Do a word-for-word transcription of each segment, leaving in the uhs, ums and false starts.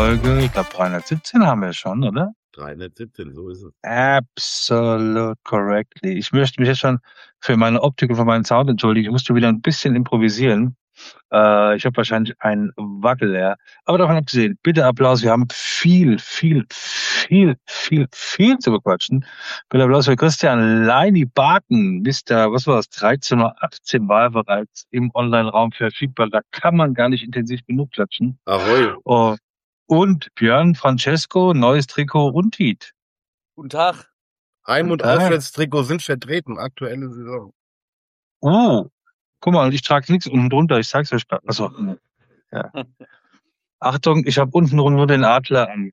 Folge, ich glaube dreihundertsiebzehn haben wir schon, oder? dreihundertsiebzehn, so ist es. Absolute correctly. Ich möchte mich jetzt schon für meine Optik und für meinen Sound entschuldigen. Ich musste wieder ein bisschen improvisieren. Äh, ich habe wahrscheinlich einen Wackel, ja. Aber davon abgesehen, bitte Applaus. Wir haben viel, viel, viel, viel, viel zu bequatschen. Bitte Applaus für Christian Leini Barton. Mister, was war das? dreizehn Uhr achtzehn war er bereits im Online-Raum verfügbar. Da kann man gar nicht intensiv genug klatschen. Ahoi. Oh, und Björn Francesco, neues Trikot und Tiet. Guten Tag. Heim- und Guten Tag. Auswärtstrikot sind vertreten, aktuelle Saison. Oh, guck mal, ich trage nichts unten drunter, ich sag's euch. Also, ja. Achtung, ich habe unten nur den Adler an.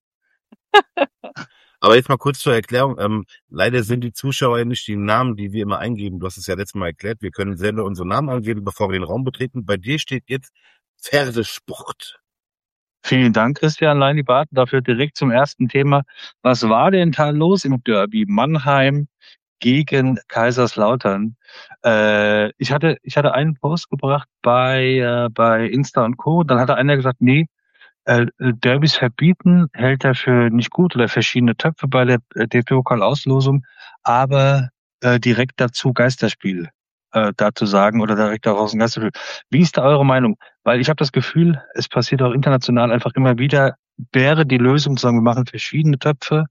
Aber jetzt mal kurz zur Erklärung. Ähm, leider sind die Zuschauer ja nicht die Namen, die wir immer eingeben. Du hast es ja letztes Mal erklärt. Wir können selber unsere Namen angeben, bevor wir den Raum betreten. Bei dir steht jetzt Pferdesport. Vielen Dank, Christian Leini Barton. Dafür direkt zum ersten Thema. Was war denn da los im Derby Mannheim gegen Kaiserslautern? Äh, ich hatte, ich hatte einen Post gebracht bei, äh, bei Insta und Co. Dann hatte einer gesagt, nee, äh, Derbys verbieten hält er für nicht gut oder verschiedene Töpfe bei der äh, D F B-Pokal-Auslosung, aber äh, direkt dazu Geisterspiel äh, dazu sagen oder direkt daraus ein Geisterspiel. Wie ist da eure Meinung? Weil ich habe das Gefühl, es passiert auch international einfach immer wieder, wäre die Lösung zu sagen, wir machen verschiedene Töpfe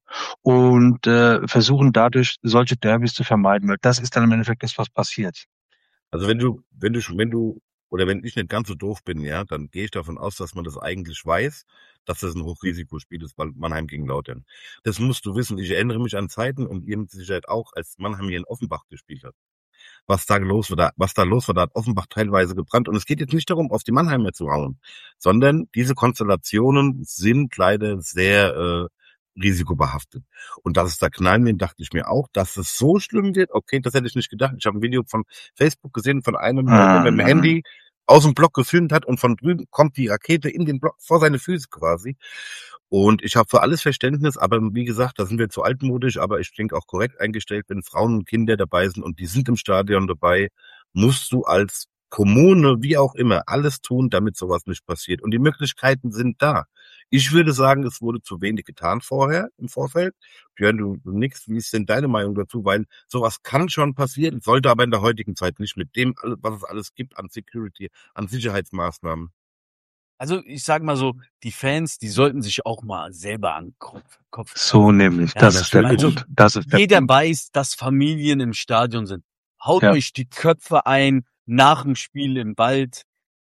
und äh, versuchen dadurch solche Derbys zu vermeiden, weil das ist dann im Endeffekt das, was passiert. Also wenn du, wenn du, wenn du, oder wenn ich nicht ganz so doof bin, ja, dann gehe ich davon aus, dass man das eigentlich weiß, dass das ein Hochrisikospiel ist, weil Mannheim gegen Lautern. Das musst du wissen. Ich erinnere mich an Zeiten und ihr mit Sicherheit auch, als Mannheim hier in Offenbach gespielt hat. Was da los war, da, was da los war, da hat Offenbach teilweise gebrannt. Und es geht jetzt nicht darum, auf die Mannheimer zu hauen, sondern diese Konstellationen sind leider sehr äh, risikobehaftet. Und dass es da knallen wird, dachte ich mir auch, dass es so schlimm wird. Okay, das hätte ich nicht gedacht. Ich habe ein Video von Facebook gesehen von einem, der mit dem Handy aus dem Block gefilmt hat und von drüben kommt die Rakete in den Block vor seine Füße quasi. Und ich habe für alles Verständnis, aber wie gesagt, da sind wir zu altmodisch, aber ich denke auch korrekt eingestellt, wenn Frauen und Kinder dabei sind und die sind im Stadion dabei, musst du als Kommune, wie auch immer, alles tun, damit sowas nicht passiert. Und die Möglichkeiten sind da. Ich würde sagen, es wurde zu wenig getan vorher, im Vorfeld. Björn, du, du nix, wie ist denn deine Meinung dazu? Weil sowas kann schon passieren, sollte aber in der heutigen Zeit nicht mit dem, was es alles gibt an Security, an Sicherheitsmaßnahmen. Also ich sag mal so, die Fans, die sollten sich auch mal selber an den Kopf, Kopf So nämlich, Ja, das ist der also Punkt. Das ist der Jeder Punkt. weiß, dass Familien im Stadion sind. Haut Ja. euch die Köpfe ein nach dem Spiel im Wald,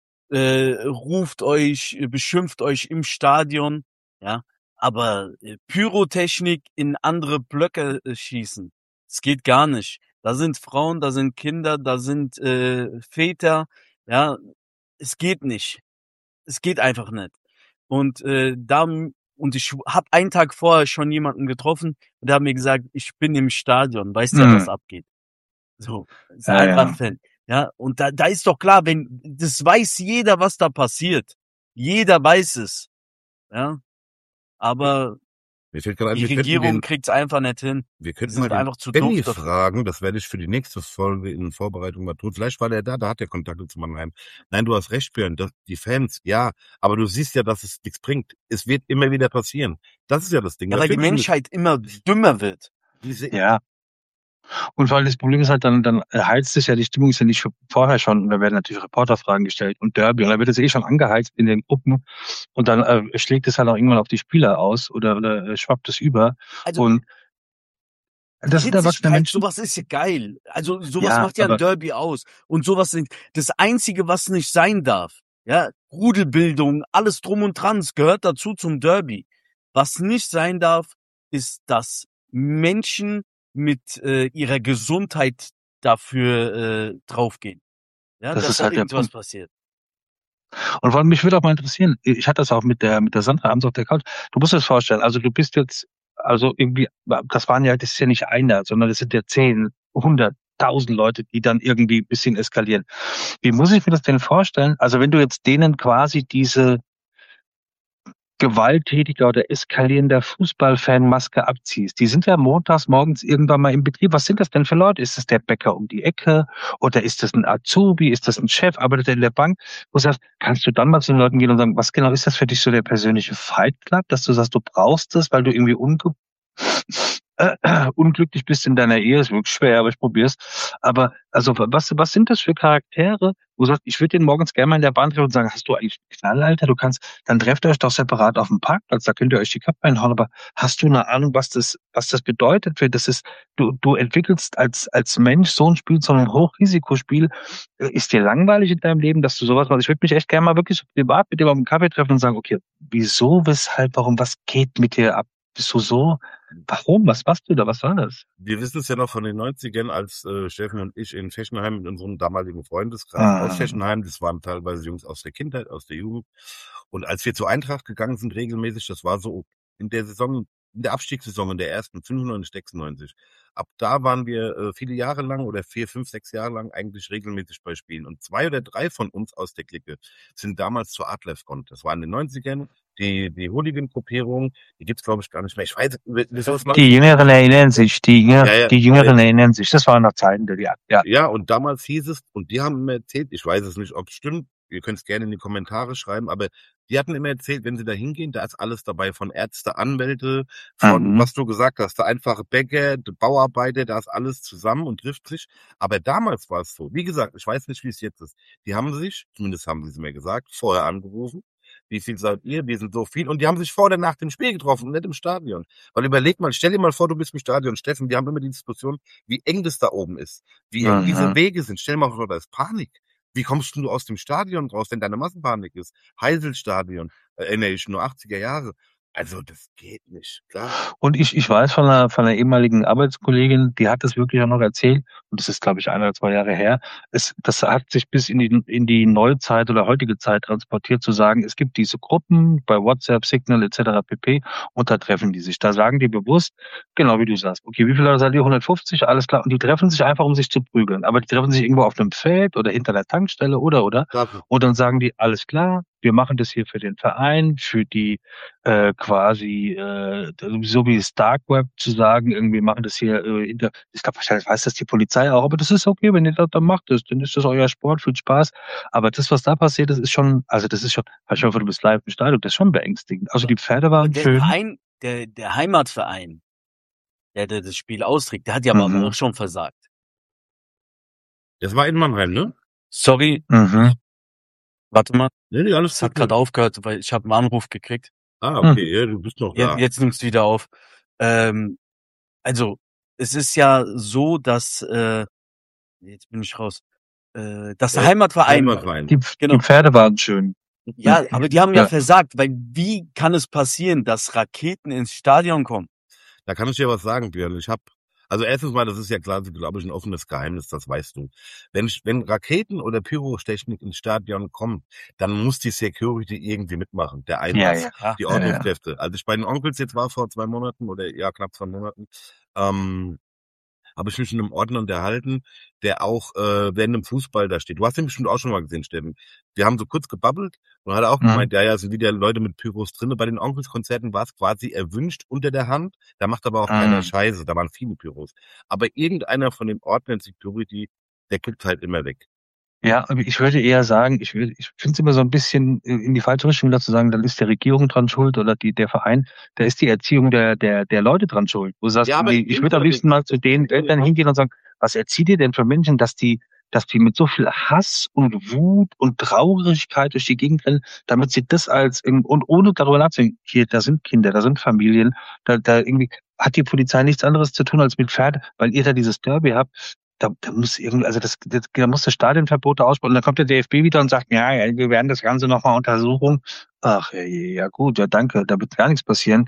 äh, ruft euch, äh, beschimpft euch im Stadion, ja. Aber äh, Pyrotechnik in andere Blöcke äh, schießen, das geht gar nicht. Da sind Frauen, da sind Kinder, da sind äh, Väter, ja. Es geht nicht. Es geht einfach nicht. Und äh, da und ich habe einen Tag vorher schon jemanden getroffen und der hat mir gesagt, ich bin im Stadion, weißt ja, Mhm. was abgeht. So, ist Ja, einfach ja. Fan. Ja, und da, da ist doch klar, wenn, das weiß jeder, was da passiert. Jeder weiß es. Ja, aber Mir fällt gerade ein, die wir könnten Regierung den, kriegt's einfach nicht hin. wir Die könnten sind mal den einfach zu Benny doof dafür. fragen, das werde ich für die nächste Folge in Vorbereitung mal tun. Vielleicht war der da, da hat er Kontakte zu Mannheim. Nein, du hast recht, Björn, das, die Fans, ja, aber du siehst ja, dass es nichts bringt. Es wird immer wieder passieren. Das ist ja das Ding. Ja, weil die Natürlich Menschheit immer dümmer wird. diese- Ja. Und weil das Problem ist halt, dann, dann heizt es ja, die Stimmung ist ja nicht vorher schon, und da werden natürlich Reporterfragen gestellt und Derby, und da wird es eh schon angeheizt in den Gruppen und dann äh, schlägt es halt auch irgendwann auf die Spieler aus oder, oder äh, schwappt es über. Also Und das sind erwachsene Hitzigkeit, Menschen. sowas ist ja geil. Also sowas Ja, macht ja ein aber- Derby aus. Und sowas sind das Einzige, was nicht sein darf. Ja, Rudelbildung, alles drum und dran, es gehört dazu zum Derby. Was nicht sein darf, ist, dass Menschen mit äh, ihrer Gesundheit dafür äh, draufgehen. Ja, Das dass ist da halt der irgendwas Punkt. passiert. Und vor allem, mich würde auch mal interessieren, ich hatte das auch mit der, mit der Sandra abends auf der Couch. Du musst dir das vorstellen, also du bist jetzt, also irgendwie, das waren ja, das ist ja nicht einer, sondern das sind ja zehn, hundert, tausend Leute, die dann irgendwie ein bisschen eskalieren. Wie muss ich mir das denn vorstellen? Also wenn du jetzt denen quasi diese, gewalttätiger oder eskalierender Fußballfan Maske abziehst. Die sind ja montags morgens irgendwann mal im Betrieb. Was sind das denn für Leute? Ist das der Bäcker um die Ecke oder ist das ein Azubi? Ist das ein Chef? Arbeitet er in der Bank? Wo du sagst, kannst du dann mal zu den Leuten gehen und sagen, was genau ist das für dich so der persönliche Fight Club, dass du sagst, du brauchst das, weil du irgendwie unge äh, äh, unglücklich bist in deiner Ehe, ist wirklich schwer, aber ich probier's. Aber also was, was sind das für Charaktere, wo du sagst, ich würde den morgens gerne mal in der Bahn treffen und sagen, hast du eigentlich einen Knall, Alter? Du kannst, dann trefft ihr euch doch separat auf dem Parkplatz, da könnt ihr euch die Köpfe einhauen, aber hast du eine Ahnung, was das, was das bedeutet? Für das ist, du, du entwickelst als, als Mensch so ein Spiel, so ein Hochrisikospiel. Äh, Ist dir langweilig in deinem Leben, dass du sowas machst? Ich würde mich echt gerne mal wirklich so privat mit dir auf dem Kaffee treffen und sagen, okay, wieso, weshalb, warum, was geht mit dir ab? Bist du so? Warum? Was machst du da? Was war das? Wir wissen es ja noch von den neunzigern, als äh, Steffen und ich in Fechenheim mit unserem damaligen Freundeskreis aus Ah, Fechenheim, das waren teilweise Jungs aus der Kindheit, aus der Jugend. Und als wir zur Eintracht gegangen sind, regelmäßig, das war so in der Saison, in der Abstiegssaison, in der ersten, fünfundneunzig, sechsundneunzig. Ab da waren wir äh, viele Jahre lang oder vier, fünf, sechs Jahre lang eigentlich regelmäßig bei Spielen. Und zwei oder drei von uns aus der Clique sind damals zur Adlerfront. Das war in den neunzigern. Die, die Hooligan-Gruppierung, die gibt's glaube ich gar nicht mehr. Ich weiß, wieso es die Jüngeren erinnern sich, die, Jünger, ja, ja, die Jüngeren erinnern sich. Das waren noch Zeiten, die, ja, ja. ja, und damals hieß es, und die haben mir erzählt, ich weiß es nicht, ob es stimmt, ihr könnt es gerne in die Kommentare schreiben, aber die hatten immer erzählt, wenn sie da hingehen, da ist alles dabei, von Ärzte, Anwälte, von, Mhm. was du gesagt hast, der einfache Bäcker, der Bauarbeiter, da ist alles zusammen und trifft sich. Aber damals war es so, wie gesagt, ich weiß nicht, wie es jetzt ist. Die haben sich, zumindest haben sie es mir gesagt, vorher angerufen. Wie viel seid ihr? Wir sind so viel. Und die haben sich vor oder nach dem Spiel getroffen und nicht im Stadion. Weil überleg mal, stell dir mal vor, du bist im Stadion, Steffen, wir haben immer die Diskussion, wie eng das da oben ist, wie eng diese Mhm. Wege sind. Stell dir mal vor, da ist Panik. Wie kommst du aus dem Stadion raus, wenn deine Massenpanik ist? Heiselstadion, äh, erinnere ich nur achtziger Jahre. Also das geht nicht, klar. Und ich, ich weiß von einer, von einer ehemaligen Arbeitskollegin, die hat das wirklich auch noch erzählt, und das ist, glaube ich, ein oder zwei Jahre her. Es, das hat sich bis in die, in die Neuzeit oder heutige Zeit transportiert, zu sagen, es gibt diese Gruppen bei WhatsApp, Signal et cetera pp. Und da treffen die sich. Da sagen die bewusst, genau wie du sagst, okay, wie viele Leute seid ihr? hundertfünfzig, alles klar. Und die treffen sich einfach, um sich zu prügeln. Aber die treffen sich irgendwo auf einem Feld oder hinter der Tankstelle oder, oder. Dafür. Und dann sagen die, alles klar, wir machen das hier für den Verein, für die äh, quasi äh, so wie das Dark Web zu sagen, irgendwie machen das hier äh, in der, ich glaube, wahrscheinlich weiß das die Polizei auch, aber das ist okay, wenn ihr das dann macht, das, dann ist das euer Sport, viel Spaß. Aber das, was da passiert, das ist schon, also das ist schon, ich hoffe, du bist live im Stadion, das ist schon beängstigend. Also die Pferde Aber waren der schön. Verein, der, der Heimatverein, der, der das Spiel austrägt, der hat ja aber Mhm. auch schon versagt. Das war in Mannheim, ne? Sorry, Mhm. warte mal, Nee, nee, alles es hat gut. gerade aufgehört, weil ich habe einen Anruf gekriegt. Ah, okay, ja, du bist noch Jetzt, da. jetzt nimmst du wieder auf. Ähm, also, es ist ja so, dass, äh, jetzt bin ich raus, äh, dass der Äh, Heimatverein, Heimatverein. Die, genau, die Pferde waren schön. ja, aber die haben ja Ja. versagt, weil wie kann es passieren, dass Raketen ins Stadion kommen? Da kann ich dir was sagen, Björn. Ich habe, also erstens mal, das ist ja klar, glaube ich, ein offenes Geheimnis, das weißt du. Wenn, ich- wenn Raketen oder Pyrotechnik ins Stadion kommt, dann muss die Security irgendwie mitmachen, der Ja, Einlass, ja. Ja, die Ja, ja. Ordnungskräfte. Als ich bei den Onkels jetzt war vor zwei Monaten oder ja, knapp zwei Monaten, ähm, habe ich mich mit einem Ordner unterhalten, der auch äh, während dem Fußball da steht. Du hast den bestimmt auch schon mal gesehen, Steffen. Wir haben so kurz gebabbelt und hat auch Mhm. gemeint, ja, ja, sind wieder Leute mit Pyros drinne. Bei den Onkelskonzerten war es quasi erwünscht unter der Hand. Da macht aber auch keiner Mhm. Scheiße. Da waren viele Pyros. Aber irgendeiner von den Ordnern Security, der guckt halt immer weg. Ja, aber ich würde eher sagen, ich, würde- ich finde es immer so ein bisschen äh, in die falsche Richtung wieder zu sagen, dann ist der Regierung dran schuld oder die, der Verein, da ist die Erziehung der, der, der Leute dran schuld. Wo du sagst, Ja, aber nee, ich würde am liebsten mal zu den Eltern hingehen und sagen, was erzieht ihr denn für Menschen, dass die, dass die mit so viel Hass und Wut und Traurigkeit durch die Gegend rennen, damit sie das als, irgend- und ohne darüber nachzudenken, hier, da sind Kinder, da sind Familien, da, da irgendwie hat die Polizei nichts anderes zu tun als mit Pferd, weil ihr da dieses Derby habt. Da, da muss irgendwie, also das, das, da muss das Stadionverbote aussprechen. Und dann kommt der D F B wieder und sagt, ja, ja, wir werden das Ganze nochmal untersuchen. Ach, ja, ja, gut, ja, danke, da wird gar nichts passieren.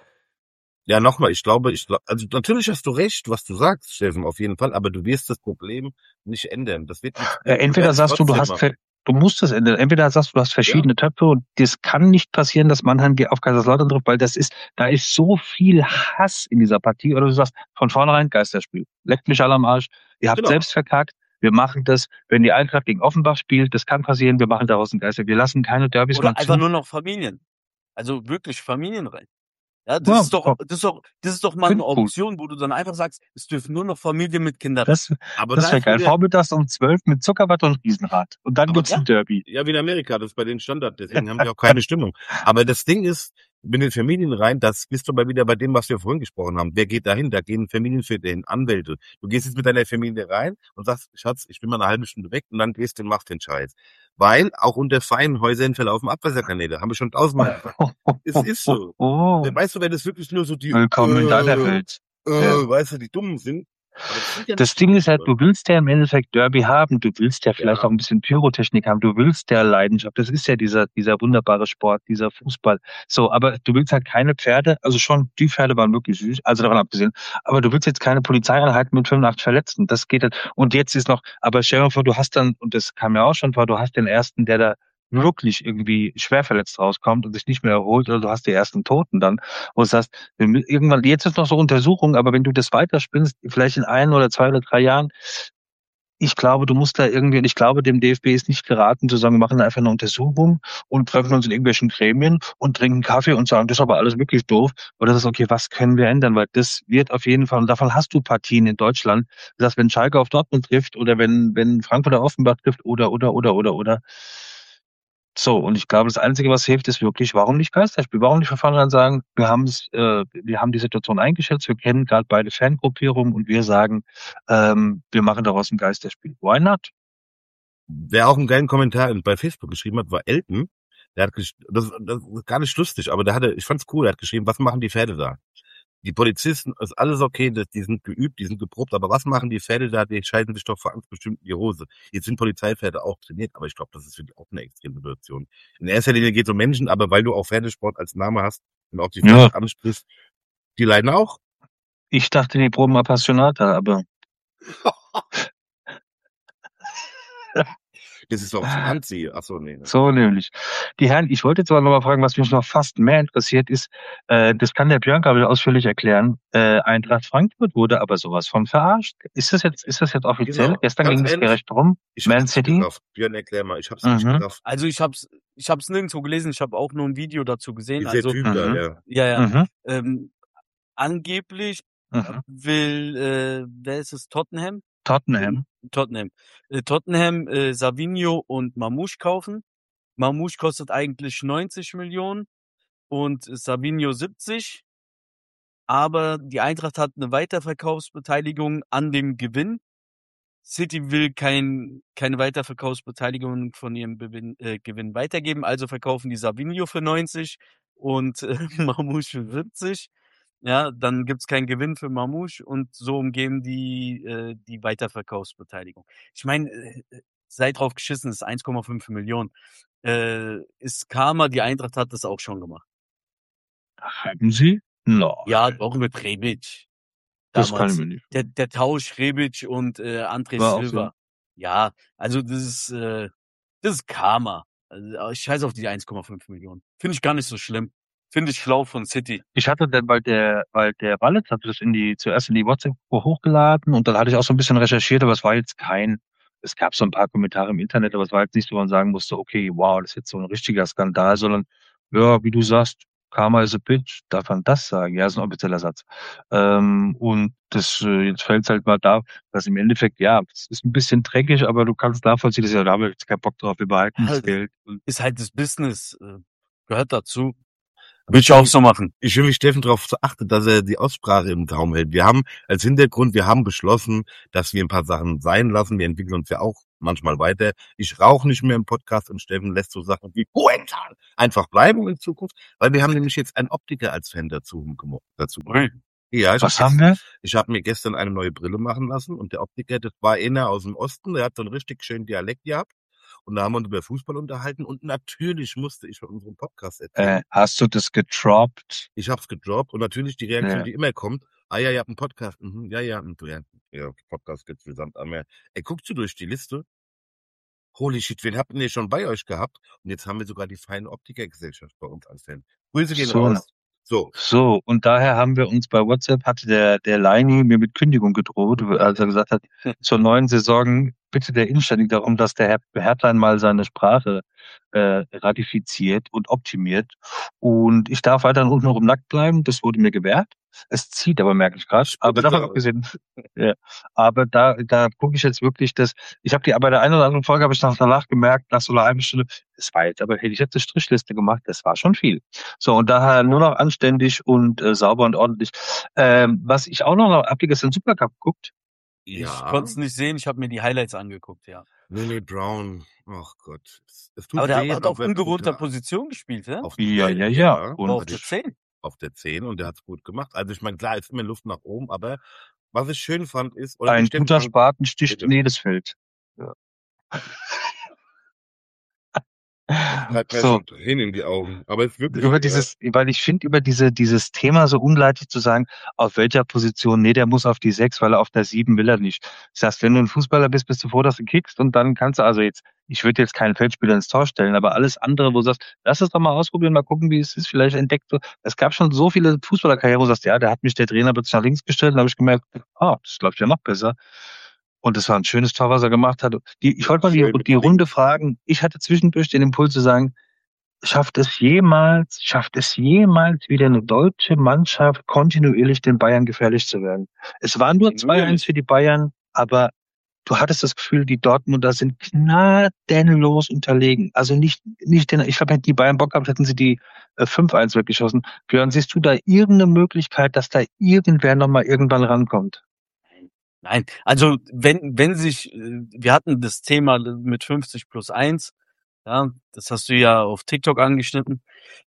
Ja, nochmal, ich glaube, ich glaube, also natürlich hast du recht, was du sagst, Steffen, auf jeden Fall, aber du wirst das Problem nicht ändern. Das wird nichts Äh, bringen. Du entweder wirst sagst du, du trotzdem hast, machen. ver- du musst das ändern. Entweder sagst du, du hast verschiedene Töpfe und das kann nicht passieren, dass Mannheim auf Kaiserslautern trifft, weil das ist, da ist so viel Hass in dieser Partie. Oder du sagst von vornherein Geisterspiel. Leckt mich alle am Arsch. Ihr habt Genau. selbst verkackt. Wir machen das, wenn die Eintracht gegen Offenbach spielt, das kann passieren, wir machen daraus ein Geister. Wir lassen keine Derbys oder mehr einfach zu. nur noch Familien. Also wirklich familienrein. Ja, das Ja, ist doch, das ist doch, das ist doch mal Find eine ich gut. Option, wo du dann einfach sagst, es dürfen nur noch Familien mit Kindern. Das, Aber das da wäre ist geil. wieder, Vormittags um zwölf mit Zuckerwatte und Riesenrad. Und dann Aber gibt's ein Derby. ja, wie in Amerika, das ist bei denen Standard, deswegen haben die auch keine Stimmung. Aber das Ding ist, mit den Familien rein, das bist du mal wieder bei dem, was wir vorhin gesprochen haben. Wer geht dahin? Da gehen Familienväter hin, Anwälte. Du gehst jetzt mit deiner Familie rein und sagst, Schatz, ich bin mal eine halbe Stunde weg und dann gehst du und machst den Scheiß. Weil auch unter feinen Häusern verlaufen Abwasserkanäle. Haben wir schon tausendmal gesagt. Es ist so. Oh. Weißt du, wenn es wirklich nur so die, Willkommen in deiner äh, Welt. äh, Ja. weißt du, die Dummen sind. Aber das sind ja Das nicht Ding die ist halt, Dummen. du willst ja im Endeffekt Derby haben, du willst ja vielleicht Ja. auch ein bisschen Pyrotechnik haben, du willst ja Leidenschaft, das ist ja dieser, dieser wunderbare Sport, dieser Fußball. So, aber du willst halt keine Pferde, also schon, die Pferde waren wirklich süß, also davon abgesehen, aber du willst jetzt keine Polizeieinheit mit fünfundachtzig Verletzten, das geht halt. Und jetzt ist noch, aber stell dir mal vor, du hast dann, und das kam ja auch schon vor, du hast den ersten, der da wirklich irgendwie schwer verletzt rauskommt und sich nicht mehr erholt, oder du hast die ersten Toten dann, wo du sagst, wir mü- irgendwann, jetzt ist noch so Untersuchung, aber wenn du das weiterspinnst, vielleicht in ein oder zwei oder drei Jahren, ich glaube, du musst da irgendwie, und ich glaube, dem D F B ist nicht geraten zu sagen, wir machen einfach eine Untersuchung und treffen uns in irgendwelchen Gremien und trinken Kaffee und sagen, das ist aber alles wirklich doof. Oder das ist okay, was können wir ändern? Weil das wird auf jeden Fall, und davon hast du Partien in Deutschland, dass wenn Schalke auf Dortmund trifft oder wenn, wenn Frankfurt auf Offenbach trifft oder, oder, oder, oder, oder. So, und ich glaube, das Einzige, was hilft, ist wirklich, warum nicht Geisterspiel? Warum nicht von vornherein sagen, wir haben es, äh, wir haben die Situation eingeschätzt, wir kennen gerade beide Fangruppierungen und wir sagen, ähm, wir machen daraus ein Geisterspiel. Why not? Wer auch einen geilen Kommentar bei Facebook geschrieben hat, war Elton. Der hat gesch- das, das ist gar nicht lustig, aber der hatte, ich fand's cool, der hat geschrieben, was machen die Pferde da? Die Polizisten, ist alles okay, das- die sind geübt, die sind geprobt, aber was machen die Pferde da? Die scheiden sich doch vor Angst bestimmt in die Hose. Jetzt sind Polizeipferde auch trainiert, aber ich glaube, das ist für die auch eine extreme Situation. In erster Linie geht es um Menschen, aber weil du auch Pferdesport als Name hast und auch die Pferde Ja, ansprichst, die leiden auch. ich dachte, die proben Appassionata, aber Das ist doch zum Anziehen. Ach so, nee. so nämlich. Die Herren, ich wollte jetzt aber noch mal fragen, was mich noch fast mehr interessiert ist, äh, das kann der Björn, glaube ich, ausführlich erklären. Äh, Eintracht Frankfurt wurde aber sowas von verarscht. Ist das jetzt, ist das jetzt offiziell? Genau. Gestern Ganz ging es ehrlich, gerecht rum. ich Man hab's nicht City. gerafft. Björn, erklär mal, ich hab's nicht Mhm. gerafft. Also ich hab's, ich hab's nirgendwo gelesen, ich habe auch nur ein Video dazu gesehen. Dieser Also, Typ da, Mhm. ja. ja, ja. Mhm. Ähm, angeblich Mhm. will, äh, wer ist es? Tottenham? Tottenham. Tottenham. Äh, Tottenham, äh, Savinho und Mamouche kaufen. Mamouche kostet eigentlich neunzig Millionen und Savinho siebzig. Aber die Eintracht hat eine Weiterverkaufsbeteiligung an dem Gewinn. City will kein, keine Weiterverkaufsbeteiligung von ihrem Gewinn, äh, Gewinn weitergeben, also verkaufen die Savinho für neunzig und äh, Mamouche für siebzig. Ja, dann gibt's keinen Gewinn für Mamouche und so umgehen die äh, die Weiterverkaufsbeteiligung. Ich meine, äh, sei drauf geschissen, das ist eins Komma fünf Millionen. Äh, ist Karma, die Eintracht hat das auch schon gemacht. Haben Sie? No. Ja, auch mit Rebic. Das kann ich Damals. mir nicht. Der, der Tausch Rebic und äh, André War auch Silva. Ja, also das ist, äh, das ist Karma. Also, ich scheiß auf die eins Komma fünf Millionen. Finde ich gar nicht so schlimm. Finde ich schlau von City. Ich hatte dann, weil der, weil der Wallet hatte das in die, zuerst in die WhatsApp-Gruppe hochgeladen und dann hatte ich auch so ein bisschen recherchiert, aber es war jetzt kein, es gab so ein paar Kommentare im Internet, aber es war jetzt nicht so, wo man sagen musste, okay, wow, das ist jetzt so ein richtiger Skandal, sondern, ja, wie du sagst, Karma is a bitch, darf man das sagen? Ja, ist ein offizieller Satz. Ähm, und das, äh, jetzt fällt es halt mal da, dass im Endeffekt, ja, es ist ein bisschen dreckig, aber du kannst nachvollziehen, dass ja, da haben wir jetzt keinen Bock drauf, wir behalten das Halt, Geld. Und ist halt das Business. Äh, gehört dazu. Würde ich auch so machen. Ich will mich Steffen darauf achten, dass er die Aussprache im Traum hält. Wir haben als Hintergrund, wir haben beschlossen, dass wir ein paar Sachen sein lassen. Wir entwickeln uns ja auch manchmal weiter. Ich rauche nicht mehr im Podcast und Steffen lässt so Sachen wie Hohenthal einfach bleiben in Zukunft, weil wir haben nämlich jetzt einen Optiker als Fan dazu gemacht. Dazu. Ui. Ja, ich was hab haben jetzt, wir? ich habe mir gestern eine neue Brille machen lassen und der Optiker, das war einer aus dem Osten, der hat so einen richtig schönen Dialekt gehabt. Und da haben wir uns über Fußball unterhalten und natürlich musste ich von unserem Podcast erzählen. Äh, hast du das gedroppt? Ich hab's gedroppt und natürlich die Reaktion, Ja. die immer kommt, ah ja, ihr habt einen Podcast, mhm, ja, ja, und du, ja, ja, Podcast gibt's wie Sand am Meer. Ey, guckst du durch die Liste? Holy shit, wen habt ihr schon bei euch gehabt? Und jetzt haben wir sogar die feine Optikergesellschaft bei uns als Fan. Grüße gehen So, raus. So, so, und daher haben wir uns bei WhatsApp, hatte der, der Leini mir mit Kündigung gedroht, als er gesagt hat, zur neuen Saison bitte der inständig darum, dass der Herr Hertlein mal seine Sprache äh, ratifiziert und optimiert. Und ich darf weiterhin untenrum nackt bleiben. Das wurde mir gewährt. Es zieht aber, merke ich gerade. Aber davon abgesehen, ja, aber da, da gucke ich jetzt wirklich, dass ich habe die, bei der einen oder anderen Folge habe ich nach danach gemerkt, nach so einer halben Stunde, es war jetzt, aber hätte ich jetzt eine Strichliste gemacht, das war schon viel. So, und daher nur noch anständig und äh, sauber und ordentlich. Ähm, was ich auch noch, habt ihr gestern Supercup geguckt? Ich konnte es nicht sehen, ich habe mir die Highlights angeguckt, ja. Lily Brown, ach Gott. Es tut Aber der weh, hat auf aber ungewohnter brutal. Position gespielt, ja? Auf, Ja, ja, ja. ja. Aber Und auf der zehn. Auf der zehn und der hat's gut gemacht. Also ich meine, klar, es ist immer Luft nach oben, aber was ich schön fand ist, oder ein nicht den guter Frank, Spaten sticht bitte. in jedes Feld. Ja. Treibt mir So. schon Tränen in die Augen. Aber es ist wirklich, Über äh, dieses, weil ich finde, über diese, dieses Thema so unleidlich zu sagen, auf welcher Position, nee, der muss auf die sechs, weil er auf der sieben will er nicht. Das heißt, wenn du ein Fußballer bist, bist du froh, dass du kickst und dann kannst du, also jetzt, ich würde jetzt keinen Feldspieler ins Tor stellen, aber alles andere, wo du sagst, lass es doch mal ausprobieren, mal gucken, wie es ist, vielleicht entdeckt du. Es gab schon so viele Fußballerkarrieren, wo du sagst, ja, da hat mich der Trainer plötzlich nach links gestellt, und habe ich gemerkt, ah, das läuft ja noch besser. Und es war ein schönes Tor, was er gemacht hat. Die, ich wollte mal die, Schön. die Runde fragen. Ich hatte zwischendurch den Impuls zu sagen, schafft es jemals, schafft es jemals wieder eine deutsche Mannschaft kontinuierlich den Bayern gefährlich zu werden? Es war nur zwei eins für die Bayern, aber du hattest das Gefühl, die Dortmunder sind gnadenlos unterlegen. Also nicht, nicht den, ich glaube, hätten die Bayern Bock gehabt, hätten sie die äh, fünf eins weggeschossen. Björn, siehst du da irgendeine Möglichkeit, dass da irgendwer nochmal irgendwann rankommt? Nein, also wenn, wenn sich, äh, wir hatten das Thema mit fünfzig plus eins, ja, das hast du ja auf TikTok angeschnitten.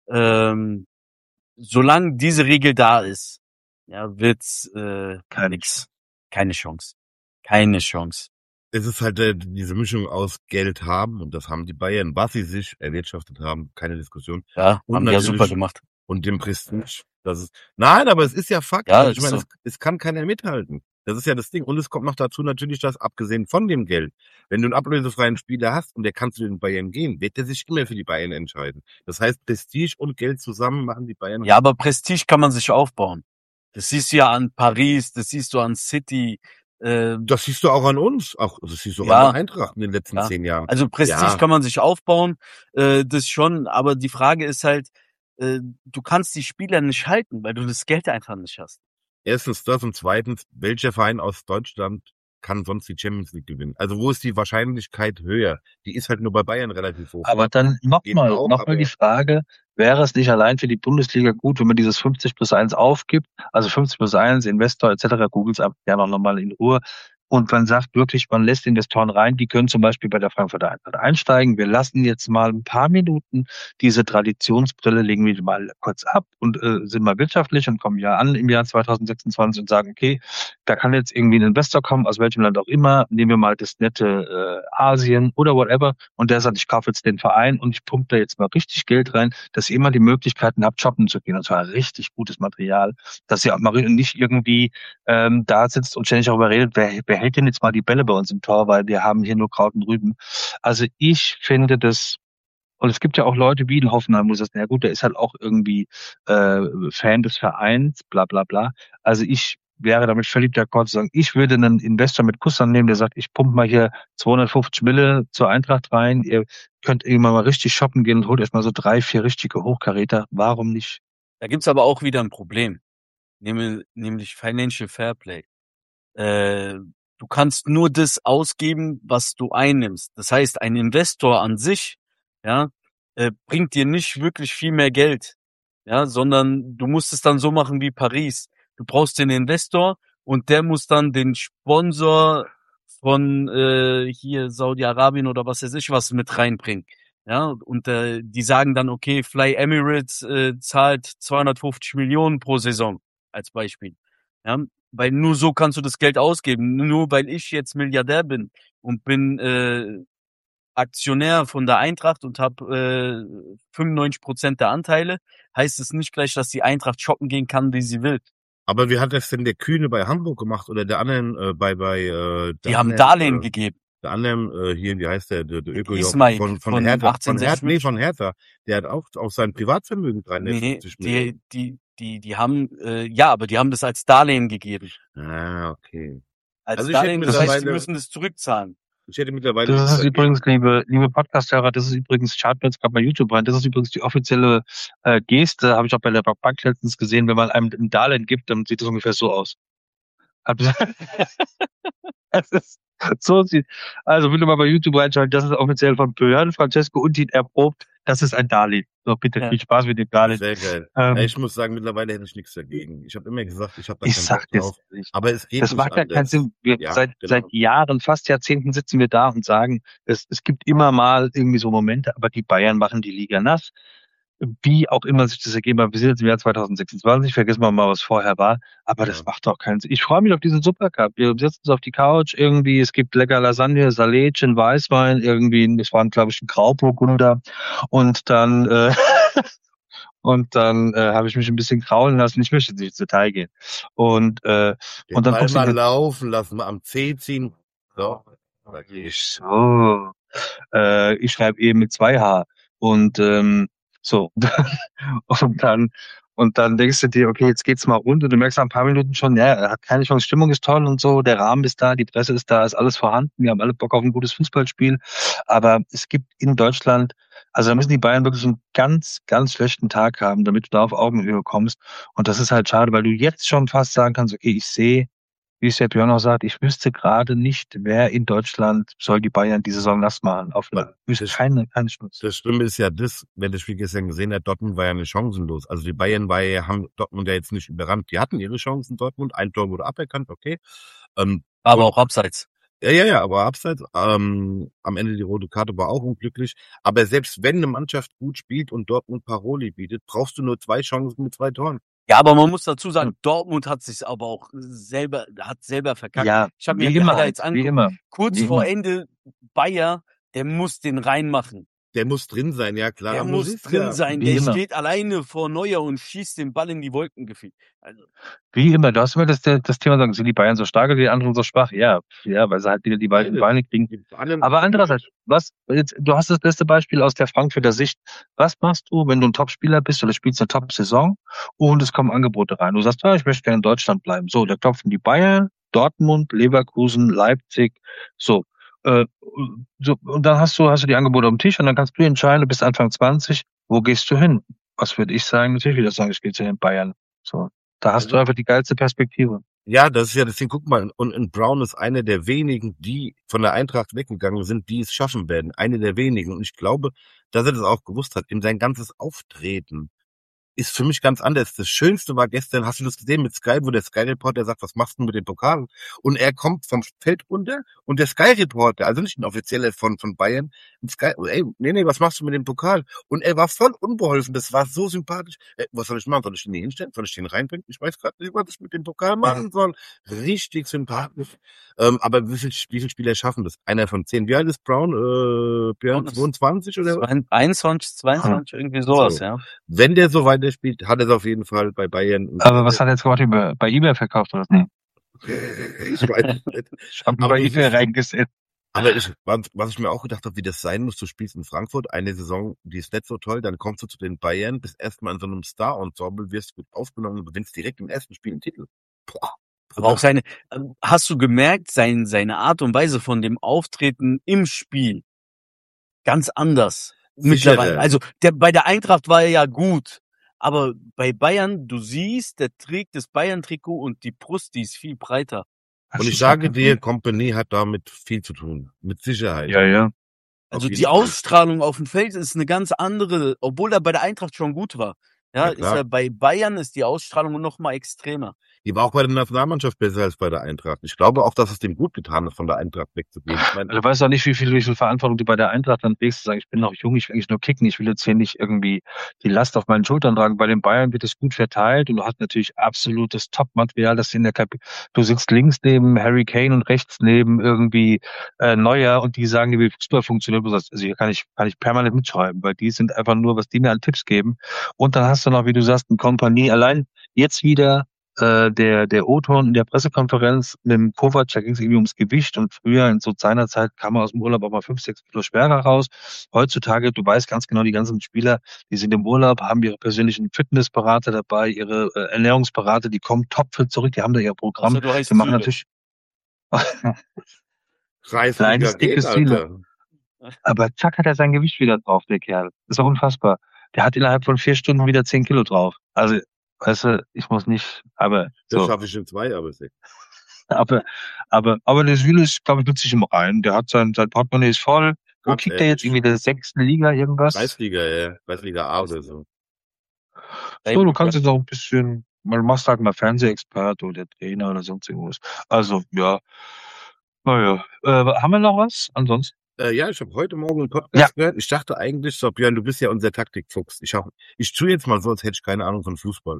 Ähm, solange diese Regel da ist, ja, wird's äh, Keine nix. Keine Chance. Keine Chance. Es ist halt äh, diese Mischung aus Geld haben, und das haben die Bayern, was sie sich erwirtschaftet haben, keine Diskussion. Ja, Und haben die ja natürlich- super gemacht. Und dem Prestige. Das ist, nein, aber es ist ja Fakt. Ja, Also ich ist meine, so. es, es kann keiner mithalten. Das ist ja das Ding. Und es kommt noch dazu natürlich, dass abgesehen von dem Geld, wenn du einen ablösefreien Spieler hast und der kann zu den Bayern gehen, wird der sich immer für die Bayern entscheiden. Das heißt, Prestige und Geld zusammen machen die Bayern. Ja, aber Prestige kann man sich aufbauen. Das siehst du ja an Paris, das siehst du an City. Äh, Das siehst du auch an uns. Auch, das siehst du auch Ja. an der Eintracht in den letzten Ja. zehn Jahren. Also Prestige Ja. kann man sich aufbauen, äh, das schon, aber die Frage ist halt, äh, du kannst die Spieler nicht halten, weil du das Geld einfach nicht hast. Erstens das und zweitens, welcher Verein aus Deutschland kann sonst die Champions League gewinnen? Also wo ist die Wahrscheinlichkeit höher? Die ist halt nur bei Bayern relativ hoch. Aber dann nochmal, Geht auch, nochmal aber- die Frage, wäre es nicht allein für die Bundesliga gut, wenn man dieses fünfzig plus eins aufgibt, also fünfzig plus eins, Investor et cetera, googles ab, ja noch nochmal in Ruhe, und man sagt wirklich, man lässt Investoren rein, die können zum Beispiel bei der Frankfurter Eintracht einsteigen. Wir lassen jetzt mal ein paar Minuten diese Traditionsbrille, legen wir mal kurz ab und äh, sind mal wirtschaftlich und kommen ja an im Jahr zweitausendsechsundzwanzig und sagen, okay, da kann jetzt irgendwie ein Investor kommen, aus welchem Land auch immer, nehmen wir mal das nette äh, Asien oder whatever, und der sagt, ich kaufe jetzt den Verein und ich pumpe da jetzt mal richtig Geld rein, dass ihr immer die Möglichkeiten habt, shoppen zu gehen, und zwar richtig gutes Material, dass ihr auch mal nicht irgendwie ähm, da sitzt und ständig darüber redet, wer, wer hält denn jetzt mal die Bälle bei uns im Tor, weil wir haben hier nur Kraut und Rüben. Also ich finde das, und es gibt ja auch Leute wie in Hoffenheim, wo du sagst, na gut, der ist halt auch irgendwie äh, Fan des Vereins, bla bla bla. Also ich wäre damit völlig d'accord zu sagen, ich würde einen Investor mit Kusshand nehmen, der sagt, ich pumpe mal hier zweihundertfünfzig Mille zur Eintracht rein, ihr könnt irgendwann mal richtig shoppen gehen und holt erstmal so drei, vier richtige Hochkaräter. Warum nicht? Da gibt's aber auch wieder ein Problem, nämlich, nämlich Financial Fairplay. Äh, du kannst nur das ausgeben, was du einnimmst. Das heißt, ein Investor an sich, ja, äh, bringt dir nicht wirklich viel mehr Geld, ja, sondern du musst es dann so machen wie Paris. Du brauchst den Investor und der muss dann den Sponsor von äh, hier Saudi-Arabien oder was weiß ich was mit reinbringen. Ja, und äh, die sagen dann, okay, Fly Emirates äh, zahlt zweihundertfünfzig Millionen pro Saison als Beispiel. Ja, weil nur so kannst du das Geld ausgeben. Nur weil ich jetzt Milliardär bin und bin äh, Aktionär von der Eintracht und habe äh, fünfundneunzig Prozent der Anteile, heißt es nicht gleich, dass die Eintracht shoppen gehen kann, wie sie will. Aber wie hat das denn der Kühne bei Hamburg gemacht oder der anderen äh, bei bei äh, Die der haben anderen, Darlehen äh, gegeben. der anderen äh, hier, wie heißt der, der, der Öko Ismail von von, von Hertha, von achtzehnhundertsechzig Hertha, nee, von Hertha, der hat auch auch sein Privatvermögen Nee, dreihundertfünfzig Millionen. die, die, die, die haben, äh, ja, aber die haben das als Darlehen gegeben. Ah, okay. Als Also ich hätte Darlehen, das heißt, die mittlerweile- müssen das zurückzahlen. Ich hätte mittlerweile Das nichts ist dagegen. übrigens, liebe, liebe Podcast-Hörer, das ist übrigens, schaut mir jetzt gerade bei YouTube rein, das ist übrigens die offizielle äh, Geste, habe ich auch bei der Bank letztens gesehen, wenn man einem ein Darlehen gibt, dann sieht das ungefähr so aus. Habt ihr- Es ist so sieht, also bitte mal bei YouTube reinschauen, das ist offiziell von Behörden, Francesco Untin erprobt, das ist ein Darlehen. So, bitte, Ja. viel Spaß mit dem Darlehen. Sehr geil. Ähm, Ja, ich muss sagen, mittlerweile hätte ich nichts dagegen. Ich habe immer gesagt, ich habe da Ich keinen sag Bock das drauf. nicht. Aber es geht Das nicht macht ja keinen anders. Sinn. Wir, Ja, seit, genau. seit Jahren, fast Jahrzehnten sitzen wir da und sagen, es, es gibt immer mal irgendwie so Momente, aber die Bayern machen die Liga nass. Wie auch immer sich das ergeben hat. Wir sind jetzt im Jahr zwanzig sechsundzwanzig, vergessen wir mal, was vorher war. Aber das Ja. macht doch keinen Sinn. Ich freue mich auf diesen Supercup. Wir setzen uns auf die Couch irgendwie. Es gibt lecker Lasagne, Salätchen, Weißwein, irgendwie, das waren, glaube ich, ein Grauburgunder. Und dann, äh, und dann äh, habe ich mich ein bisschen kraulen lassen. Ich möchte jetzt nicht ins Detail gehen. Und, äh, Den und dann Ball guckst du mal dir laufen lassen, mal am C ziehen. So. Da geht's. so. Äh, ich schreibe eben mit zwei H. Und ähm, so. Und dann, und dann denkst du dir, okay, jetzt geht's mal rund und du merkst nach ein paar Minuten schon, ja, er hat keine Chance, Stimmung ist toll und so, der Rahmen ist da, die Presse ist da, ist alles vorhanden, wir haben alle Bock auf ein gutes Fußballspiel. Aber es gibt in Deutschland, also da müssen die Bayern wirklich einen ganz, ganz schlechten Tag haben, damit du da auf Augenhöhe kommst. Und das ist halt schade, weil du jetzt schon fast sagen kannst, okay, ich sehe, wie es der Björn auch sagt, ich wüsste gerade nicht, wer in Deutschland soll die Bayern die Saison nass machen. Auf Weil ich wüsste das- keine, keine Chance. Das Schlimme ist ja das, wer das Spiel gestern gesehen hat, Dortmund war ja nicht chancenlos. Also die Bayern war ja, haben Dortmund ja jetzt nicht überrannt. Die hatten ihre Chancen, Dortmund. Ein Tor wurde aberkannt, okay. Ähm, Aber und- auch abseits. Ja, ja, ja, aber abseits. Ähm, am Ende die rote Karte war auch unglücklich. Aber selbst wenn eine Mannschaft gut spielt und Dortmund Paroli bietet, brauchst du nur zwei Chancen mit zwei Toren. Ja, aber man muss dazu sagen, Dortmund hat sich aber auch selber, hat selber verkackt. Ja, Ich habe wie mir die immer, Highlights wie angeguckt. immer. Kurz wie vor immer. Ende, Bayer, der muss den reinmachen. Der muss drin sein, ja klar. Der aber muss siehst drin ja, sein. wie Der immer. steht alleine vor Neuer und schießt den Ball in die Wolken gefühlt. Also, Wie immer, du hast immer das, das Thema sagen, sind die Bayern so stark oder die anderen so schwach? Ja, ja, weil sie halt wieder die weichen Beides. Beine kriegen. Die Bahnen- Aber andererseits, was, jetzt, du hast das beste Beispiel aus der Frankfurter Sicht. Was machst du, wenn du ein Topspieler bist oder spielst eine Top-Saison und es kommen Angebote rein? Du sagst, ja, ich möchte gerne in Deutschland bleiben. So, da klopfen die Bayern, Dortmund, Leverkusen, Leipzig, so. Äh, so, und dann hast du, hast du die Angebote am Tisch und dann kannst du entscheiden, du bist Anfang zwanzig, wo gehst du hin? Was würde ich sagen? Natürlich würde ich sagen, ich gehe zu den Bayern. So. Da hast Ja. du einfach die geilste Perspektive. Ja, das ist ja das Ding. Guck mal, und, und Brown ist einer der wenigen, die von der Eintracht weggegangen sind, die es schaffen werden. Eine der wenigen. Und ich glaube, dass er das auch gewusst hat. In sein ganzes Auftreten ist für mich ganz anders. Das Schönste war gestern, hast du das gesehen mit Sky, wo der Sky-Reporter sagt, was machst du mit dem Pokal? Und er kommt vom Feld runter und der Sky-Reporter, also nicht ein offizieller von, von Bayern, ein Sky, ey, nee, nee, was machst du mit dem Pokal? Und er war voll unbeholfen, das war so sympathisch. Ey, was soll ich machen? Soll ich den hier hinstellen? Soll ich den reinbringen? Ich weiß gerade nicht, was ich mit dem Pokal machen soll. Richtig sympathisch. Ähm, aber wie viel, wie viele Spieler schaffen das? Einer von zehn. Wie alt ist Brown? Äh, Björn, Brown ist zweiundzwanzig oder was? einundzwanzig, zweiundzwanzig, irgendwie sowas, So. ja. Wenn der so weiterspielt, hat er es auf jeden Fall bei Bayern. Aber was hat er jetzt gemacht? Über, bei eBay verkauft oder? Nee. Ich weiß nicht. Ich habe Aber bei du eBay siehst- reingesetzt. Aber ich, was, was ich mir auch gedacht habe, wie das sein muss, du spielst in Frankfurt eine Saison, die ist nicht so toll, dann kommst du zu den Bayern, bist erstmal in so einem Star-Ensemble, wirst gut aufgenommen und gewinnst direkt im ersten Spiel einen Titel. Boah. Aber auch seine, ähm, hast du gemerkt, sein, seine Art und Weise von dem Auftreten im Spiel ganz anders Sicherer. mittlerweile. Also der bei der Eintracht war er ja gut, aber bei Bayern, du siehst, der trägt das Bayern-Trikot und die Brust, die ist viel breiter. Und ich sage dir, Company hat damit viel zu tun. Mit Sicherheit. Ja, ja. Also jeden die Fall. Ausstrahlung auf dem Feld ist eine ganz andere, obwohl er bei der Eintracht schon gut war. Ja, Ja, ist klar. er bei Bayern ist die Ausstrahlung noch mal extremer. Die war auch bei der Nationalmannschaft besser als bei der Eintracht. Ich glaube auch, dass es dem gut getan hat, von der Eintracht wegzugehen. Ich meine, Also, du weißt auch nicht, wie viel, wie viel Verantwortung du bei der Eintracht dann trägst. Du sagst, ich bin noch jung, ich will eigentlich nur kicken, ich will jetzt hier nicht irgendwie die Last auf meinen Schultern tragen. Bei den Bayern wird es gut verteilt und du hast natürlich absolutes Top-Material, das in der Kap du sitzt links neben Harry Kane und rechts neben irgendwie äh, Neuer und die sagen dir, wie Fußball funktioniert. Du sagst, also hier kann ich, kann ich permanent mitschreiben, weil die sind einfach nur, was die mir an Tipps geben. Und dann hast du noch, wie du sagst, eine Kompanie. Allein jetzt wieder äh, der der O-Ton in der Pressekonferenz mit dem Kovac, da ging es irgendwie ums Gewicht und früher in so seiner Zeit kam er aus dem Urlaub auch mal fünf, sechs Kilo schwerer raus. Heutzutage, du weißt ganz genau, die ganzen Spieler, die sind im Urlaub, haben ihre persönlichen Fitnessberater dabei, ihre äh, Ernährungsberater, die kommen topfit zurück, die haben da ihr Programm. Also du heißt Die machen Süle. natürlich Kreisliga Kleines, geht, dickes Ziele. Alter. Aber zack hat er sein Gewicht wieder drauf, der Kerl. Ist doch unfassbar. Der hat innerhalb von vier Stunden wieder zehn Kilo drauf. Also, weißt du, ich muss nicht, aber Das so. schaffe ich in zwei, aber sechs. Aber, aber, aber der Süle ist, glaube ich, mit sich im Rein. Der hat sein, sein Portemonnaie ist voll. Wo Ganz kickt der jetzt? ehrlich. Irgendwie der sechsten Liga, irgendwas? Kreisliga, ja. Kreisliga A oder so. So, du kannst jetzt auch ein bisschen, man machst halt mal Fernsehexpert oder Trainer oder sonst irgendwas. Also, ja. Naja. Äh, haben wir noch was? Ansonsten? Äh, ja, ich habe heute Morgen einen Podcast Ja. gehört. Ich dachte eigentlich so, Björn, du bist ja unser Taktikfuchs. Ich, hab, ich tue jetzt mal so, als hätte ich keine Ahnung von Fußball.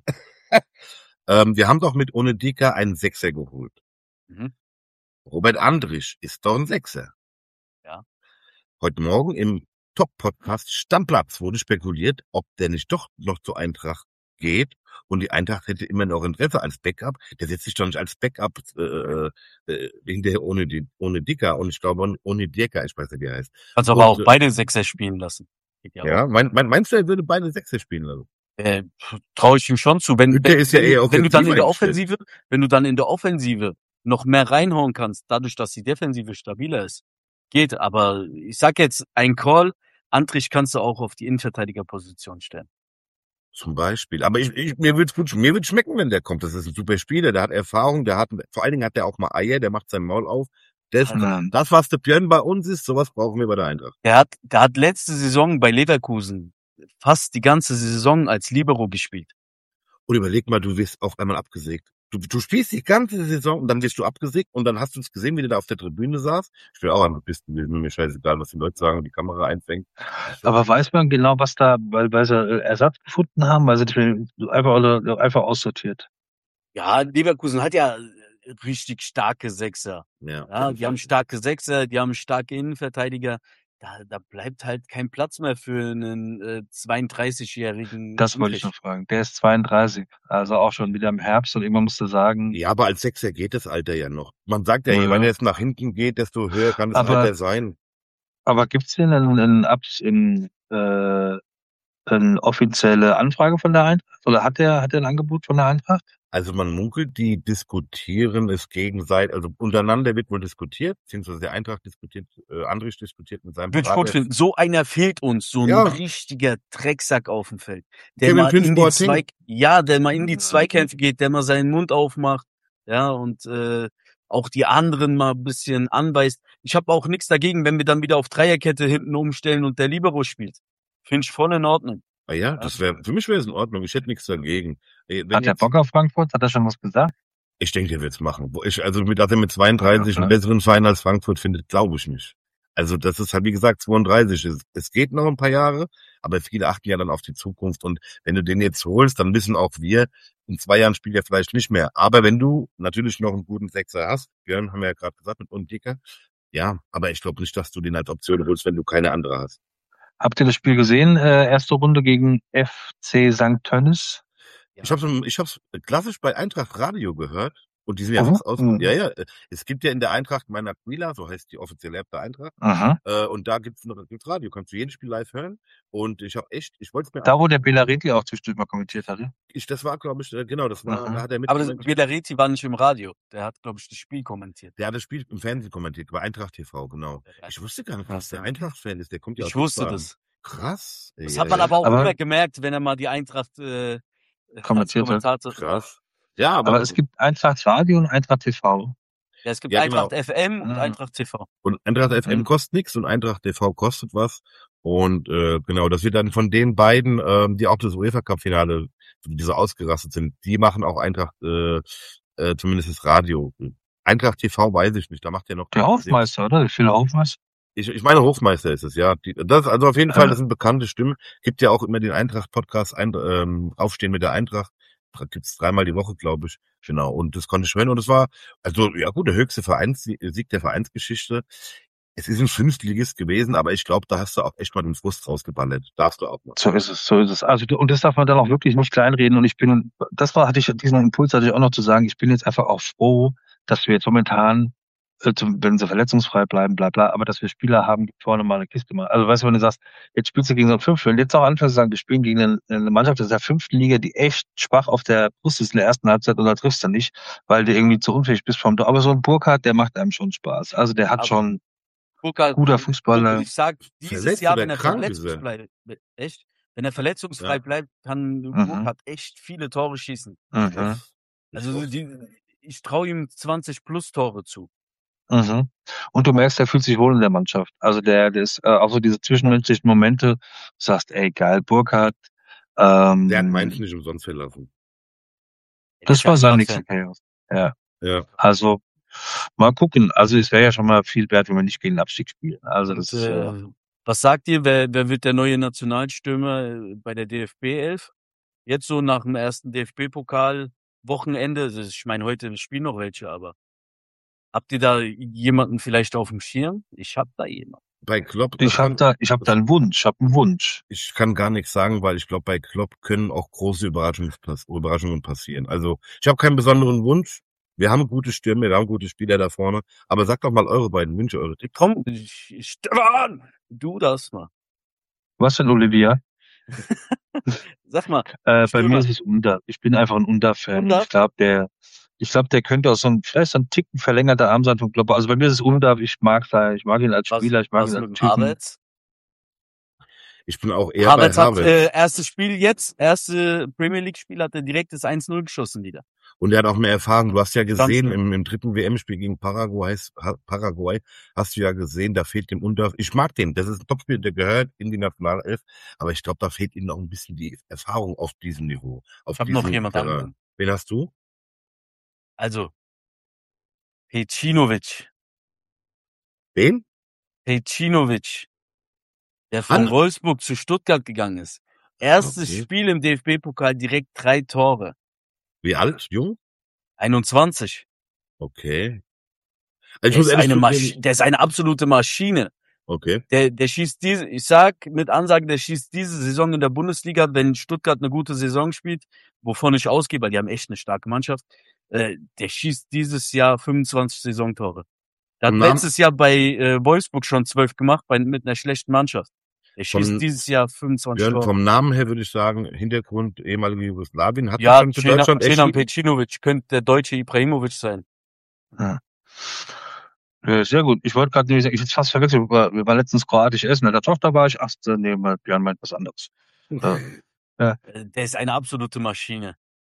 ähm, wir haben doch mit Onedika einen Sechser geholt. Mhm. Robert Andrich ist doch ein Sechser. Ja. Heute Morgen im Top-Podcast Stammplatz wurde spekuliert, ob der nicht doch noch zur Eintracht geht und die Eintracht hätte immer noch Interesse als Backup. Der setzt sich doch nicht als Backup äh, äh, hinterher ohne die ohne Dicker und ich glaube ohne Dicker, ich weiß nicht, wie er heißt. Kannst aber Und, auch beide Sechser spielen lassen. Geht ja, Ja, mein, mein, meinst du, er würde beide Sechser spielen lassen? Äh, traue ich ihm schon zu. Wenn, Der wenn, ist ja wenn, eher wenn du dann in der offensiv Offensive, wenn du dann in der Offensive noch mehr reinhauen kannst, dadurch, dass die Defensive stabiler ist, geht. Aber ich sag jetzt, ein Call, Andrich kannst du auch auf die Innenverteidigerposition stellen. Zum Beispiel. Aber ich, ich, mir wird's gut, mir wird's schmecken, wenn der kommt. Das ist ein super Spieler, der hat Erfahrung, der hat, vor allen Dingen hat der auch mal Eier, der macht sein Maul auf. Das, Mhm. das was der Björn bei uns ist, sowas brauchen wir bei der Eintracht. Der hat, der hat letzte Saison bei Leverkusen fast die ganze Saison als Libero gespielt. Und überleg mal, du wirst auf einmal abgesägt. Du, du spielst die ganze Saison und dann wirst du abgesägt und dann hast du es gesehen, wie der da auf der Tribüne saß. Ich will auch einmal Pisten, mir scheißegal, was die Leute sagen, die Kamera einfängt. Aber weiß man genau, was da, weil, weil sie Ersatz gefunden haben, weil sie einfach, oder einfach aussortiert? Ja, Leverkusen hat ja richtig starke Sechser. Ja, Ja, die haben starke Sechser, die haben starke Innenverteidiger. Da, da bleibt halt kein Platz mehr für einen äh, zweiunddreißigjährigen. Das wollte ich noch fragen. Der ist zweiunddreißig, also auch schon wieder im Herbst und irgendwann musst du sagen. Ja, aber als Sechser geht das Alter ja noch. Man sagt ja, Ja. je weiter es nach hinten geht, desto höher kann das Aber- Alter sein. Aber gibt's denn einen, einen, Abs- in, äh, eine offizielle Anfrage von der Eintracht? Oder hat der, hat der ein Angebot von der Eintracht? Also man munkelt, die diskutieren es gegenseitig, also untereinander wird wohl diskutiert, beziehungsweise der Eintracht diskutiert, äh, Andrich diskutiert mit seinem Würde ich gut Berater. finden. So einer fehlt uns, so ein Ja. richtiger Drecksack auf dem Feld. Der Kevin mal in die Prince-Boateng. Zwei, ja, der mal in die Zweikämpfe geht, der mal seinen Mund aufmacht, ja, und äh, auch die anderen mal ein bisschen anweist. Ich habe auch nichts dagegen, wenn wir dann wieder auf Dreierkette hinten umstellen und der Libero spielt. Finde ich voll in Ordnung. Ah ja, das wäre, für mich wäre es in Ordnung, ich hätte nichts dagegen. Äh, Wenn Hat der jetzt, Bock auf Frankfurt? Hat er schon was gesagt? ich denke, der wird's machen. Wo ich, also mit, dass er mit zweiunddreißig Ja, einen besseren Verein als Frankfurt findet, glaube ich nicht. Also das ist halt, wie gesagt, zweiunddreißig. Es, es geht noch ein paar Jahre, aber viele achten ja dann auf die Zukunft. Und wenn du den jetzt holst, dann wissen auch wir, in zwei Jahren spielt er vielleicht nicht mehr. Aber wenn du natürlich noch einen guten Sechser hast, Björn haben wir ja gerade gesagt, mit Undika, ja, aber ich glaube nicht, dass du den als Option holst, wenn du keine andere hast. Habt ihr das Spiel gesehen? Äh, erste Runde gegen F C Sankt Tönnis. Ja. Ich hab's, ich hab's klassisch bei Eintracht Radio gehört. Und die sind ja Mhm. fast aus. Mhm. Ja, ja. Es gibt ja in der Eintracht Meinaquila, so heißt die offizielle App der Eintracht. Aha. Äh, und da gibt's noch gibt's Radio, kannst du jedes Spiel live hören. Und ich habe echt, ich wollte es mir Da, wo der Bellaretti auch zwischendurch mal kommentiert hatte. ich, das war, glaube ich, äh, genau, das war, Mhm. da hat er mit Aber das, kommentiert. Bellaretti war nicht im Radio. Der hat, glaube ich, das Spiel kommentiert. Der hat das Spiel im Fernsehen kommentiert, bei Eintracht T V, genau. Ich wusste gar nicht, dass der Eintracht-Fan ist, der kommt ja Ich aus wusste Wiesbaden. das. Krass. Das Ja, hat man ja. aber auch Aber- immer gemerkt, wenn er mal die Eintracht äh, als Kommentiert hat. Kommentator. Krass. Ja, aber, Aber es gibt Eintracht Radio und Eintracht T V. Ja, es gibt Ja, Eintracht genau. F M und Mhm. Eintracht T V. und Eintracht F M Mhm. kostet nichts und Eintracht T V kostet was. Und äh, genau, das wird dann von den beiden, ähm, die auch das UEFA-Cup-Finale, die so ausgerastet sind, die machen auch Eintracht, äh, äh, zumindest das Radio. Eintracht T V weiß ich nicht, da macht ja noch... Der Hofmeister, oder? Der viele Hofmeister. Ich, ich meine, Hofmeister ist es, ja. Die, das, also auf jeden Fall, Ah. das sind bekannte Stimmen. Gibt ja auch immer den Eintracht-Podcast, ein, ähm, Aufstehen mit der Eintracht. Gibt's dreimal die Woche, glaube ich. Genau. Und das konnte ich hören. Und es war, also, ja gut, der höchste Vereinssieg der Vereinsgeschichte. Es ist ein Fünftligist gewesen, aber ich glaube, da hast du auch echt mal den Frust rausgeballert. Darfst du auch mal. So ist es, so ist es. Also, und das darf man dann auch wirklich nicht kleinreden. Und ich bin, das war, hatte ich, diesen Impuls hatte ich auch noch zu sagen, ich bin jetzt einfach auch froh, dass wir jetzt momentan äh, zum- wenn sie verletzungsfrei bleiben, bla bla, aber dass wir Spieler haben, die vorne mal eine Kiste machen. Also weißt du, wenn du sagst, jetzt spielst du gegen so einen Fünften, wenn du jetzt auch anfängst zu sagen, wir spielen gegen eine, eine Mannschaft aus der fünften Liga, die echt schwach auf der Brust ist in der ersten Halbzeit und da triffst du nicht, weil du irgendwie zu unfähig bist vom Tor. Aber so ein Burkhardt, der macht einem schon Spaß. Also der hat Aber schon Burkhardt, guter guck, Fußballer. ich sag, dieses Verletzt Jahr, oder wenn er krank ist er. verletzungsfrei bleibt, echt, wenn er verletzungsfrei Ja. bleibt, kann Mhm. Burkhardt echt viele Tore schießen. Ich Mhm. hoff's. Ich Also so hoff's. die, ich traue ihm zwanzig plus Tore zu. Mhm. Und du merkst, der fühlt sich wohl in der Mannschaft. Also der, der ist äh, auch so diese zwischenmenschlichen Momente, du sagst, ey, geil, Burkhardt. Ähm, Der hat Mainz nicht umsonst verlassen. Er ist das ja war sein Eintracht-Fan. nächster Chaos. Ja. Ja. Also, mal gucken. Also, es wäre ja schon mal viel wert, wenn wir nicht gegen den Abstieg spielen. Also, Und das ist, äh, äh, was sagt ihr, wer, wer wird der neue Nationalstürmer äh, bei der D F B elf? Jetzt so nach dem ersten D F B-Pokal-Wochenende, also ich meine, heute spielen noch welche, aber habt ihr da jemanden vielleicht auf dem Schirm? Ich hab da jemanden. Bei Klopp, das ich habe kann, da, ich habe da einen Wunsch, ich habe einen Wunsch. ich kann gar nichts sagen, weil ich glaube, bei Klopp können auch große Überraschungen, pass- Überraschungen passieren. Also ich habe keinen besonderen Wunsch. Wir haben gute Stürme, wir haben gute Spieler da vorne. Aber sagt doch mal eure beiden Wünsche, eure Tipps. Komm, ich- ich- Stefan, du das mal. Was denn, Olivia? Sag mal, Äh, bei mir Stürmer. ist es Undav. Ich bin einfach ein Undav-Fan. Undav? Ich glaube, der, ich glaube, der könnte auch so ein, vielleicht so ein Ticken verlängerter Arm sein vom Klopp. Also bei mir ist es Undav. Ich mag da, ich mag ihn als Was, Spieler, ich mag was ihn als mit dem Typen. Havertz? Ich bin auch eher Havertz bei hat Havertz. äh, erstes Spiel jetzt, erste Premier League Spiel hat er direkt das eins null geschossen wieder. Und er hat auch mehr Erfahrung. Du hast ja gesehen, Ganz im, im dritten W M-Spiel gegen Paraguay, ha- Paraguay, hast du ja gesehen, da fehlt dem Undav. Ich mag den, das ist ein Topspiel, der gehört in die Nationalelf, aber ich glaube, da fehlt ihm noch ein bisschen die Erfahrung auf diesem Niveau. Auf Ich habe diesem noch jemand Terrain. anderen. Wen hast du? Also, Pecinovic. Wen? Pecinovic, der von An- Wolfsburg zu Stuttgart gegangen ist. Erstes Okay. Spiel im D F B-Pokal, direkt drei Tore. Wie alt? Jung? einundzwanzig. Okay. Also Der ich muss ist, ehrlich eine Masch zugeben. der ist eine absolute Maschine. Okay. Der, der schießt diese, ich sag mit Ansage, der schießt diese Saison in der Bundesliga, wenn Stuttgart eine gute Saison spielt, wovon ich ausgehe, weil die haben echt eine starke Mannschaft, äh, der schießt dieses Jahr fünfundzwanzig Saisontore. Der hat Vom Namen- letztes Jahr bei äh, Wolfsburg schon zwölf gemacht, bei, mit einer schlechten Mannschaft. Der schießt Vom- dieses Jahr fünfundzwanzig Björn, Tore. vom Namen her würde ich sagen, Hintergrund ehemalige Jugoslawien. Hat er Ja, schon für Cenan Deutschland Cenan entschieden? Pecinovic könnte der deutsche Ibrahimovic sein. Ja. Ja, sehr gut. Ich wollte gerade nämlich sagen, ich hätte fast verwechselt. Wir waren, wir waren letztens kroatisch essen. Mit der Tochter war ich, ach, nee, mal- Björn meint was anderes. Ja. Äh, Der ist eine absolute Maschine.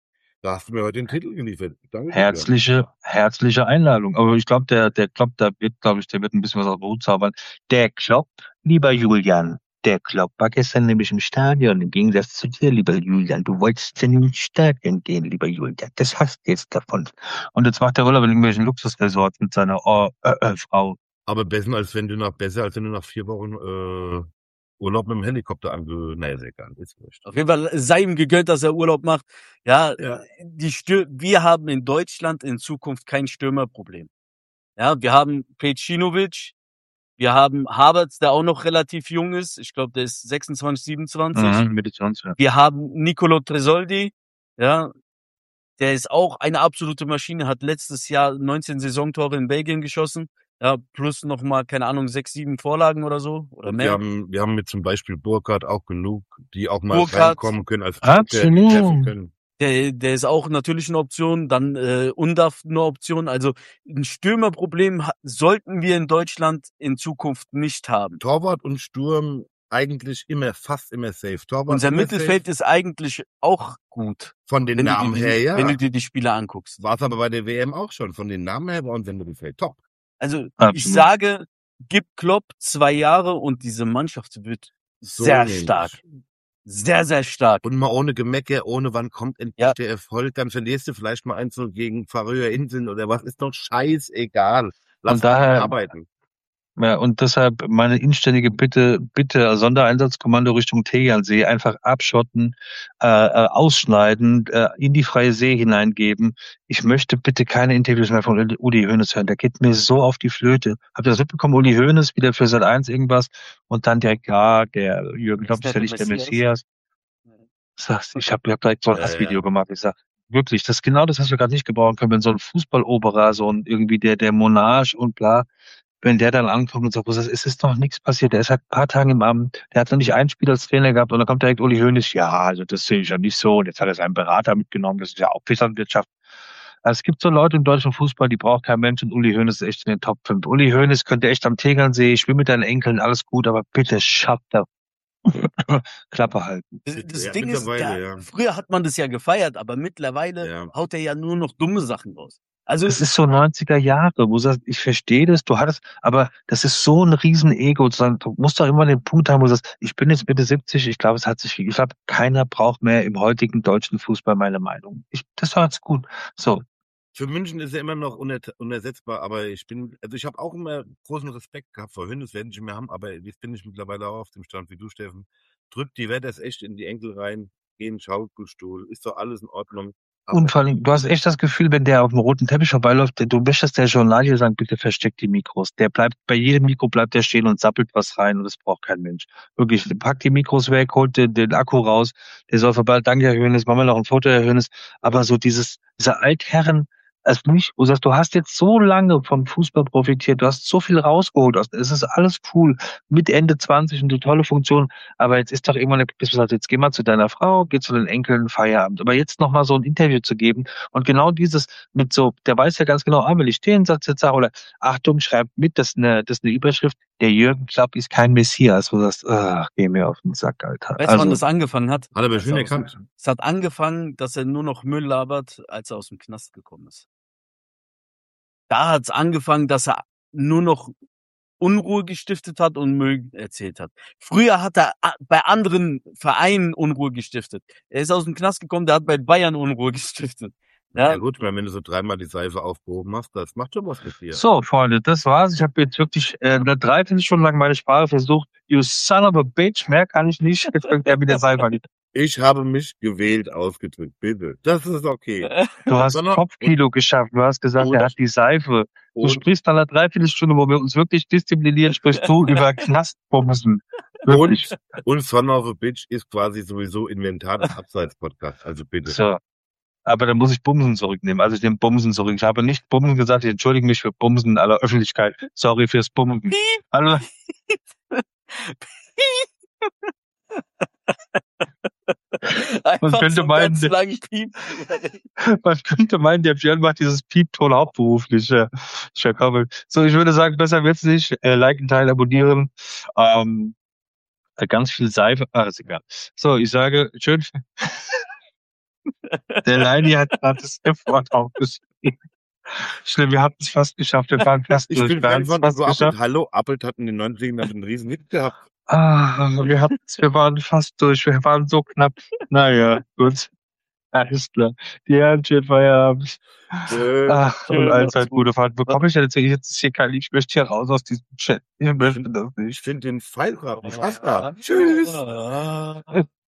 Da hast du mir heute den Titel geliefert. Danke dir, Herzliche, herzliche Einladung. Aber ich glaube, der, der Klopp, der wird, glaube ich, der wird ein bisschen was aus dem Hut zaubern. Der Klopp, lieber Julian, der Klopp war gestern nämlich im Stadion, im Gegensatz zu dir, lieber Julian. Du wolltest ja nicht ins Stadion gehen, lieber Julian. Das hast du jetzt davon. Und jetzt macht der Urlaub in irgendwelchen Luxusresorts mit seiner oh, äh, äh, Frau. Aber besser als wenn du nach, besser als wenn du nach vier Wochen äh, Urlaub mit dem Helikopter ange... Naja, ist egal. Ist wurscht. Auf jeden Fall sei ihm gegönnt, dass er Urlaub macht. Ja, Ja. die Stür wir haben in Deutschland in Zukunft kein Stürmerproblem. Ja, wir haben Pecinovic, wir haben Havertz, der auch noch relativ jung ist. Ich glaube, der ist sechsundzwanzig, siebenundzwanzig. Mhm, Meditationswert. Wir haben Nicolo Tresoldi, ja, der ist auch eine absolute Maschine, hat letztes Jahr neunzehn Saisontore in Belgien geschossen. Ja, plus noch mal, keine Ahnung, sechs, sieben Vorlagen oder so, oder Und wir mehr. haben, wir haben mit zum Beispiel Burkhardt auch genug, die auch mal Burkhardt. reinkommen können, als Absolut. die treffen können. Der, der ist auch natürlich eine Option, dann äh, Undav eine Option. Also ein Stürmerproblem ha- sollten wir in Deutschland in Zukunft nicht haben. Torwart und Sturm eigentlich immer, fast immer safe. Torwart Unser immer Mittelfeld ist eigentlich auch gut, safe. Von den wenn du, Namen dir her, die, ja. wenn du dir die Spieler anguckst. War es aber bei der W M auch schon. Von den Namen her war unser Mittelfeld top. Also Absolut. ich sage, gib Klopp zwei Jahre und diese Mannschaft wird So sehr nämlich. stark. Sehr, sehr stark. Und mal ohne Gemecker, ohne wann kommt endlich Ja. der Erfolg, dann verlierst du vielleicht mal eins gegen Färöer Inseln oder was, ist doch scheißegal. Lass Und daher- ihn arbeiten. Ja, und deshalb meine inständige Bitte, bitte Sondereinsatzkommando Richtung Tegernsee einfach abschotten, äh, äh, ausschneiden, äh, in die freie See hineingeben. Ich möchte bitte keine Interviews mehr von Uli- Uli Hoeneß hören. Der geht mir so auf die Flöte. Habt ihr das mitbekommen? Uli Hoeneß wieder für Sat eins irgendwas und dann direkt, ja, der Jürgen Klopp ist ja nicht der Messias. Sagst, ich habe ja gleich so ein Ja, Hassvideo ja. gemacht. Ich sag, wirklich, das ist genau das, was wir gerade nicht gebrauchen können, wenn so ein Fußballoberer, so ein irgendwie der, der Monarch und bla, wenn der dann ankommt und sagt, es ist ist doch nichts passiert, der ist seit ein paar Tagen im Amt, der hat noch nicht ein Spiel als Trainer gehabt und dann kommt direkt Uli Hoeneß, ja, also das sehe ich ja nicht so und jetzt hat er seinen Berater mitgenommen, das ist ja auch Vetternwirtschaft. Also es gibt so Leute im deutschen Fußball, die braucht kein Mensch und Uli Hoeneß ist echt in den Top fünf. Uli Hoeneß könnte echt am Tegernsee, schwimmen mit deinen Enkeln, alles gut, aber bitte schafft er Klappe halten. Das, das Ja, Ding ist, mittlerweile, der, ja. früher hat man das ja gefeiert, aber mittlerweile Ja. haut er ja nur noch dumme Sachen raus. Also, Es ist so neunziger Jahre, wo du sagst, ich verstehe das, du hattest, aber das ist so ein Riesen-Ego, zu sagen, du musst doch immer den Punkt haben, wo du sagst, ich bin jetzt Mitte siebzig, ich glaube, es hat sich, ich glaube, keiner braucht mehr im heutigen deutschen Fußball meine Meinung. Ich, das war jetzt gut. So, Für München ist er immer noch uner unersetzbar, aber ich bin, also ich habe auch immer großen Respekt gehabt vor Hönes, werden sie mehr haben, aber jetzt bin ich mittlerweile auch auf dem Stand wie du, Steffen. Drückt die Wetters echt in die Enkel rein, geh in den Schaukelstuhl, ist doch alles in Ordnung. Aber und vor allem, du hast echt das Gefühl, wenn der auf dem roten Teppich vorbeiläuft, du möchtest der Journalier sagen, bitte versteck die Mikros. Der bleibt, bei jedem Mikro bleibt der stehen und sappelt was rein und das braucht kein Mensch. Wirklich, packt die Mikros weg, holt den, den Akku raus, der soll vorbei, danke Herr Hönes, machen wir noch ein Foto, Herr Hönes. Aber so dieses, diese Altherren, also nicht, wo du sagst, du hast jetzt so lange vom Fußball profitiert, du hast so viel rausgeholt, aus- es ist alles cool, mit Ende zwanzig und die tolle Funktion, aber jetzt ist doch irgendwann der Punkt, dass du sagst, jetzt geh mal zu deiner Frau, geh zu den Enkeln, Feierabend. Aber jetzt nochmal so ein Interview zu geben und genau dieses mit so, der weiß ja ganz genau, ah, will ich den Satz jetzt sagen oder Achtung, schreibt mit, das ist eine, das ist eine Überschrift, der Jürgen Klopp ist kein Messias, wo du sagst, ach, geh mir auf den Sack, Alter. weißt du, wann Also, das angefangen hat? hat er aber Als schön er aus- erkannt. Es hat angefangen, dass er nur noch Müll labert, als er aus dem Knast gekommen ist. Da hat es angefangen, dass er nur noch Unruhe gestiftet hat und Müll erzählt hat. Früher hat er a- bei anderen Vereinen Unruhe gestiftet. Er ist aus dem Knast gekommen, der hat bei Bayern Unruhe gestiftet. Ja, Ja, gut, weil wenn du so dreimal die Seife aufgehoben hast, das macht schon was mit dir. so, Freunde, das war's. Ich habe jetzt wirklich äh, eine Dreiviertelstunde lang meine Sprache versucht. You son of a bitch, mehr kann ich nicht. Jetzt fängt er wieder Seifer. Ich habe mich gewählt ausgedrückt, bitte. Das ist okay. Du hast Sondern- Kopfkilo geschafft. Du hast gesagt, Und- er hat die Seife. Du Und, sprichst nach einer Dreiviertelstunde, wo wir uns wirklich disziplinieren, sprichst du über Knastbumsen. Wirklich. und, und Son of a Bitch ist quasi sowieso Inventar des Abseits-Podcasts. Also bitte. So. Aber dann muss ich Bumsen zurücknehmen. Also ich nehme Bumsen zurück. Ich habe nicht Bumsen gesagt, ich entschuldige mich für Bumsen in aller Öffentlichkeit. Sorry fürs Bumsen. Hallo. einfach könnte so meinen, ganz der- lang piepen. Man könnte meinen, der Björn macht dieses Piepton hauptberuflich. Ja. Ich verkaufe. So, ich würde sagen, besser wird's nicht. Äh, liken, teilen, abonnieren. Ähm, äh, ganz viel Seife. Ah, ist egal. So, ich sage, schön. Der Leini hat gerade das F-Wort aufgeschrieben. Schlimm, wir hatten es fast geschafft. Wir waren fast Ich durch. bin Wir Fan hatten es von fast Ugo Appelt. geschafft. Hallo, Appelt hat in den neunzigern einen riesen Hit gehabt. Ah, wir hatten's, wir waren fast durch. Wir waren so knapp. Naja, gut. Alles klar. Die Herren, schön Feierabend. Äh, Ach, Schön, und allzeit macht's gut. gute Fahrt. Bekomme ich denn jetzt, jetzt ist hier kein, ich möchte hier raus aus diesem Chat. Ich möchte das ich nicht. finde den Pfeil gerade nicht. Tschüss. Ah.